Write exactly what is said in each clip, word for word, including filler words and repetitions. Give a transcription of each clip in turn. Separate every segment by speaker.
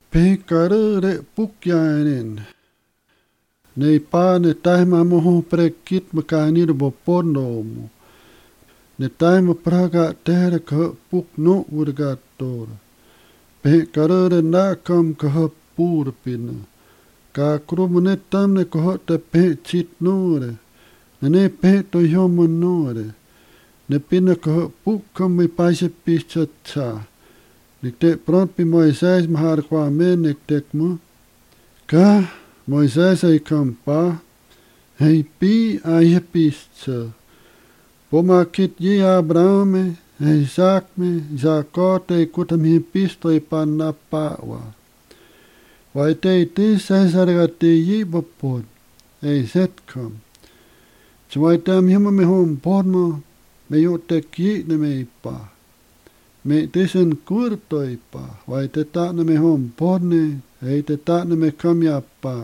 Speaker 1: Pekarere pukjainen. Nei paane taima moho prekit makanir bopondomu. Ne taima praga tere ka puk no urgatora. Pekarere nakam ka purpina. Ka krumune tamne ka te pe chit nore. Ne pe to yomun nore. Ne pina ka puk kam me paise pischa cha. Nik te pront pi Moises mahar kwa me nik tek mu. Ka Moises ay kampa. Hei pi ay pischa. Poma kit ye Abraham, hei Isaac me, Jacob te kutam hi pisto i panna pawa. Wai te te sesarga te ye bapod. Hei set kam. Chwai tam hima me hom podmo. Me yo te ki ne me pa. Me tisen kurtoi pa, vai te taatne me hom podne, ei te taatne me kamia pa.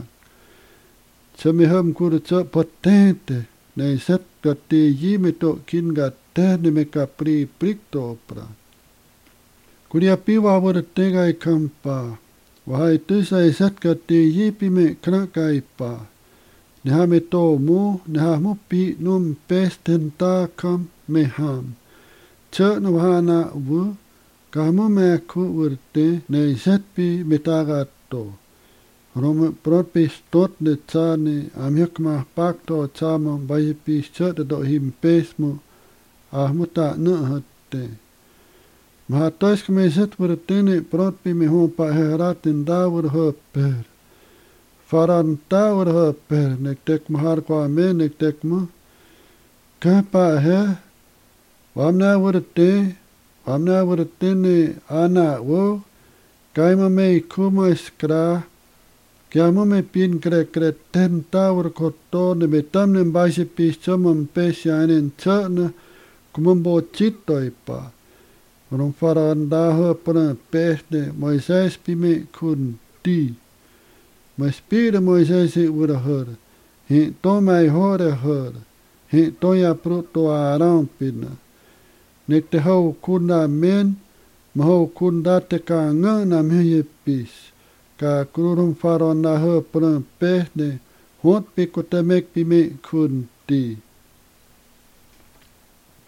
Speaker 1: Se me hom kuru tsa potente, nei set ka te yi me to kin ga terne me ka pri prikto pra. Kuria piwa wada tega i kam pa, wahai tisa i set ka te yi pi me kraka i pa. Ne ha me to mo, ne ha mo pi num pesten ta kam me ham. Tja na wahana wu, ka mo me ku urte nei setpi metagato. Rome propi stot ne tsane amyak ma pakto tsama bai pi tja do him pesmo ahmuta na hatte. Ma tais me set urte ne propi me hom pa heratin da ur hopper. Faran ta ur hopper nek tek mahar kwa me nek tek mo. Ka pa he Wamna wurte, wamna wurte ne ana wo, kaima me kuma skra, kiamo me pin kre kre ten tawr koto ne me tamne baise pis chamam pesha anen chana, kumambo chito ipa. Rom faran da ho pana pesne, Moises pi me kun ti. Ma spire Moises i ura hor, he to mai hore hor, he to ya proto aram pina. Nek te hau kunda men, ma hau kunda te ka ngā na mihe pis. Ka kururum wharo na hau pran pehne, hot pe ko te mek pi me kun ti.